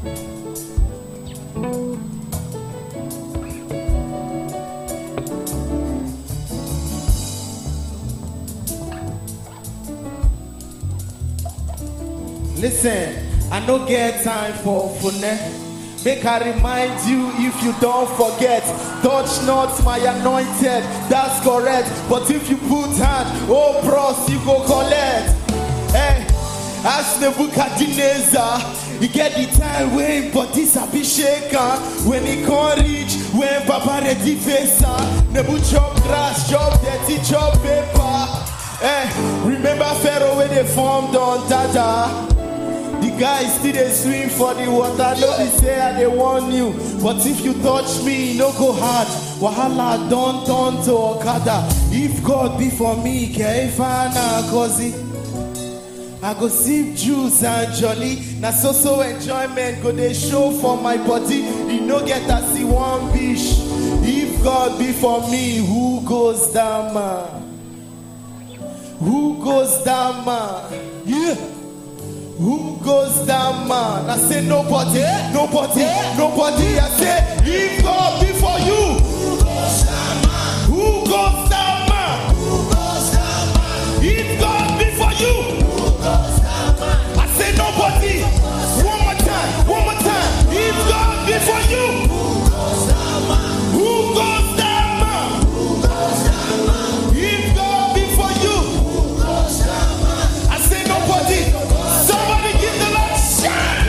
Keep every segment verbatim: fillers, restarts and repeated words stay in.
Listen, I no get time for phone. Make I remind you if you don't forget. Touch not my anointed, that's correct. But if you put hand, oh bros, you go collect. Hey, ask Nebuchadnezzar, you get the time when bodies a be shaken. When he can't reach, when Papa ready face Nebu chop grass, chop dirty, chop paper. Hey, remember Pharaoh when they formed on Dada? The guys still they swim for the water. No be say I they warn you, but if you touch me, no go hard. Wahala don't turn to Okada. If God be for me, Keifana Kozi, I go sip juice and jolly. Na so so enjoyment go they show for my body. You no get to see one bish. If God be for me, who goes down, man? Who goes down, man? Yeah. Who goes down, man? I say nobody, nobody, nobody. I say if God be for you, who goes down, man? Who goes down, man? Who goes down, man? If God be for you, who goes down, man? I say nobody. One more time, one more time. If God be for you, who goes down, man? Who goes down, man? Who goes down, man? If God be for you, who goes down, man? I say nobody. Somebody give the Lord shout!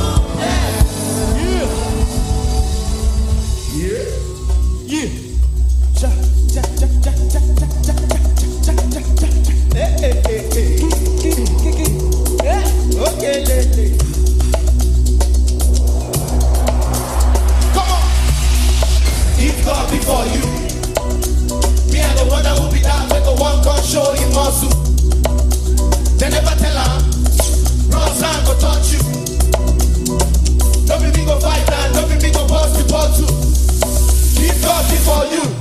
Yeah. Yeah. Yeah. Cha cha cha cha cha cha cha cha cha cha cha. Eh eh eh eh. Eh. Okay, lady. Come on. If God be for you, me and the one that will be down with the one gun show him muscle. They never tell her. Rosan go touch you. Don't be me go fight and don't be me go bust the bottle. If God be for you.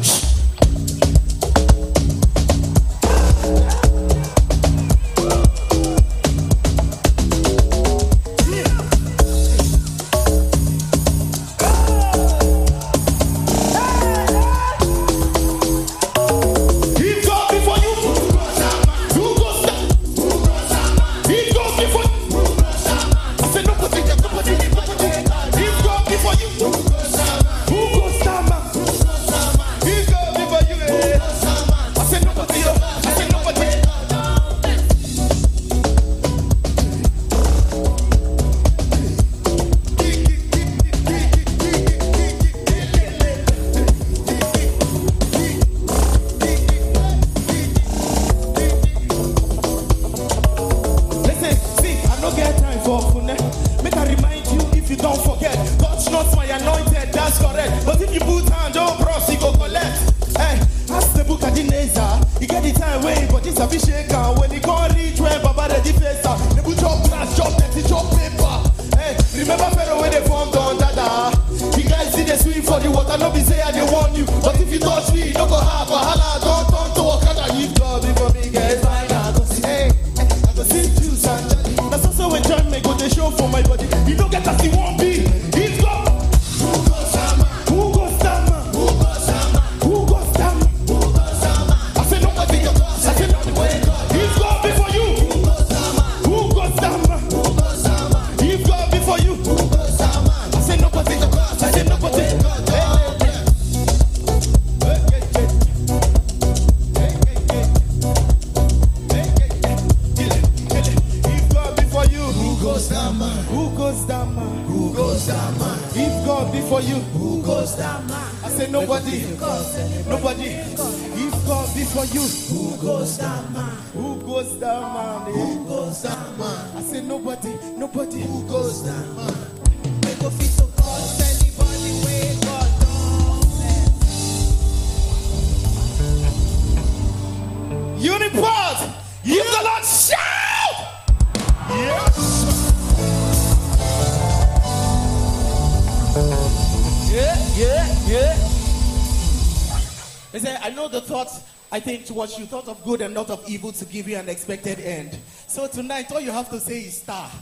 What you thought of good and not of evil to give you an expected end. So tonight, all you have to say is star.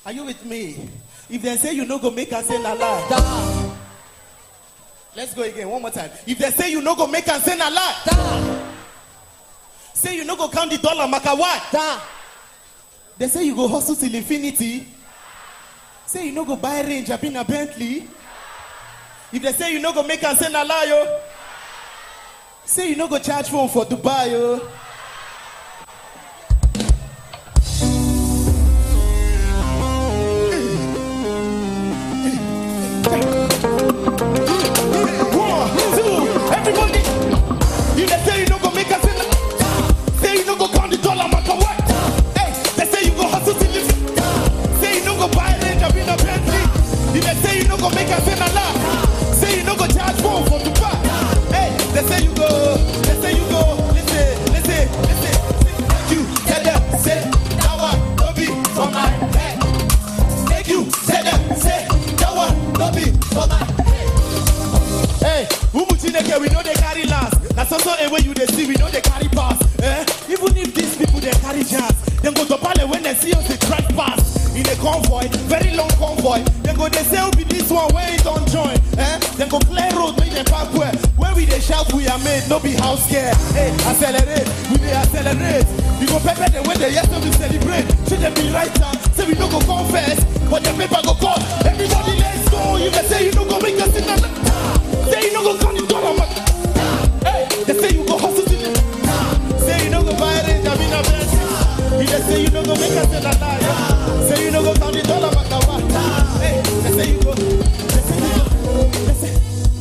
Are you with me? If they say you no go make and say na lie. Da. Let's go again, one more time. If they say you no go make and say na lie. Da. Say you no go count the dollar, maka what? Da. They say you go hustle till infinity. Say you no go buy range, I been a Bentley. If they say you no go make and say na lie, yo. Say you no go charge phone for Dubai, yo. Everybody, if they say you no go make a sin, say you no go count the dollar, matter what. Hey, they say you go hustle till you say you no go buy range, I been a Bentley. If they say you no go make a sin, Allah, say you no go charge phone for Dubai. Hey, they say you go, they say you go. Listen, listen, listen. Take you, tell them, say that one don't be for my head. Take you, tell them, say that one don't be for my head. Hey, Umuchineke, we know they carry last. That's also a way you they see, we know they carry pass. Eh? Even if these people they carry jazz, then go to Pale when they see us, they try pass. In a convoy, very long convoy. Then go they say, oh, be this one, where it don't join. Eh? Then go clear road, make them back where. When we they shout, we are made, no be house care. Hey, accelerate, we they accelerate. We go pepper them when they yes to celebrate. Should they be right now? Say we don't go confess, but the paper go call. Everybody let's go. You can say you don't go make us in the say you no go count the dollar, man. Hey, they say you go hustle till it. Say you no go buy range, I mean a Bentley. They say you no go make us in a lie. Say you no go count the dollar, man. Hey, they say you go. They say you go. They say,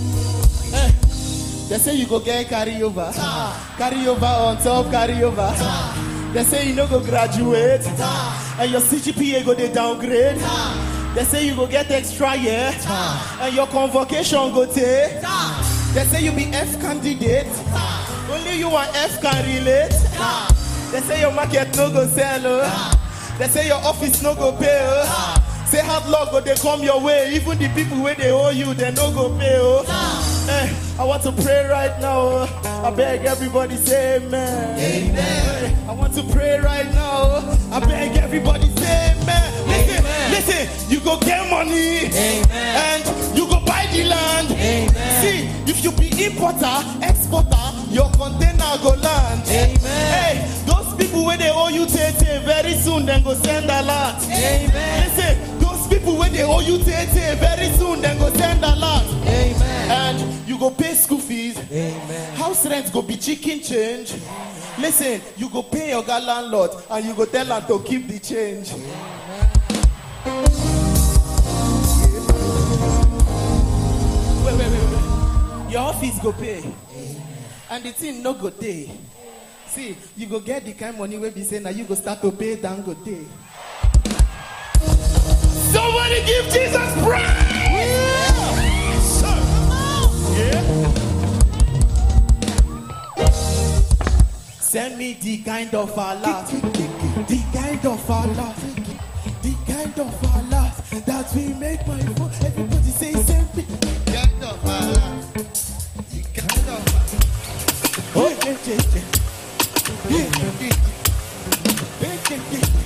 hey, they say you go get carry over. Carry over on top, carry over. They say you no go graduate, and your C G P A go they downgrade. They say you go get extra, yeah, ah. And your convocation go take. Ah. They say you be F candidate, ah. Only you and F can relate. Ah. They say your market no go sell, oh. Ah. They say your office no go pay, oh. Ah. Say hard luck go they come your way. Even the people where they owe you, they no go pay, oh. Ah. Hey, I want to pray right now, oh. I beg everybody say amen. Amen. Hey, I want to pray right now, oh. I beg everybody say amen. Listen, listen, you go get money, amen. And you go buy the land. Amen. See, if you be importer, exporter, your container go land. Amen. Hey, those people where they owe you tete, very soon then go send a lot. Amen. Listen, those people where they owe you tete, very soon then go send a lot. Amen. And you go pay school fees. Amen. House rent go be chicken change. Amen. Listen, you go pay your landlord and you go tell her to keep the change. Amen. Wait, wait, wait, wait. Your office go pay. Amen. And the thing no go day. See, you go get the kind of money where be saying now you go start to pay down go day. Somebody give Jesus praise! Yeah. Yeah. Send me the kind of Allah, the kind of Allah, the kind of Allah that will make my phone. Everybody say send me the kind of Allah, the kind of Allah. Oh, yeah, yeah, yeah. Yeah, yeah, yeah. Yeah, yeah, yeah.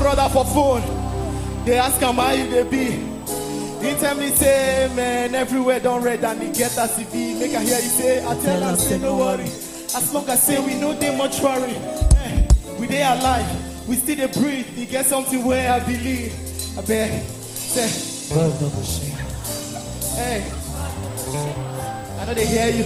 brother for phone. They ask him how you they be. He tell me say, man, everywhere don't read and he get us to be. Make I hear you say, I tell him say no worry. As long as say we know they much worry. Hey, we they alive, we still they breathe. He get something where I believe. I beg, say, hey, I know they hear you.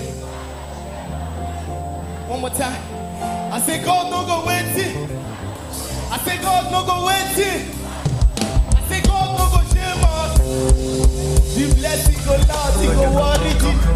One more time. I say God no go waiting. I say God no go waiting. I say God no go shame us. The blessing go loud, he go worry.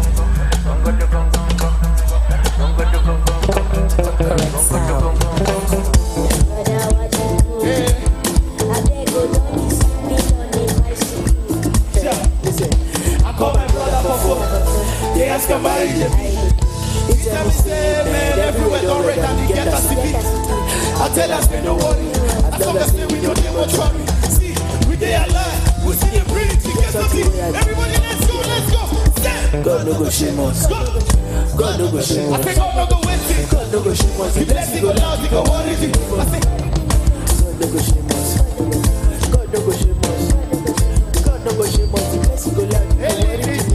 I call my brother for phone. They ask him how you dey be. He tell me say, man, everywhere don't read and he get us to be. I tell us, man, don't worry. As long as we don't need much worry. See, we they alive, we see the breeze, we get something. Everybody, let's go, let's go. Step. God no go shame us. God no go shame us. I say God no go waiting. God no go shame us. The blessing go loud, he go worry. I say God no go shame us. God no go shame us. God no go shame us. The blessing go loud, he go worry.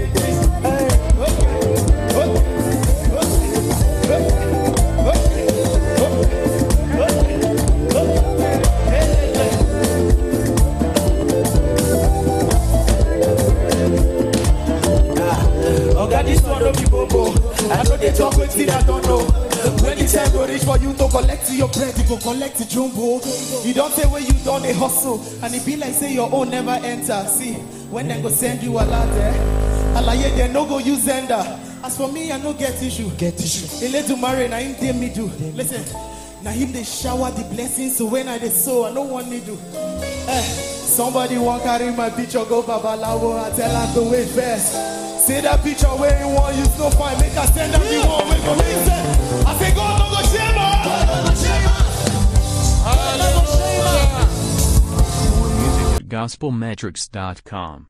I know they talk with it, I don't know. When the time go reach for you to collect your bread, you go collect the jumbo. You don't say where you done a hustle, and it be like say your own never enter. See, when they go send you a lot there, alaye they no go use Zender. As for me, I no get issue. Get issue. They let to marry, now him they me do. Listen, now him they shower the blessings, so when I they sow, I no want me do. Eh, somebody want carry my picture, go babalawo, I tell her to wait first. See that picture where you want, you so fine, make us stand up, you want, make a make sense. I say, God, no go shame us. God, no go shame us. God, no go shame us. Gospel Metrics dot com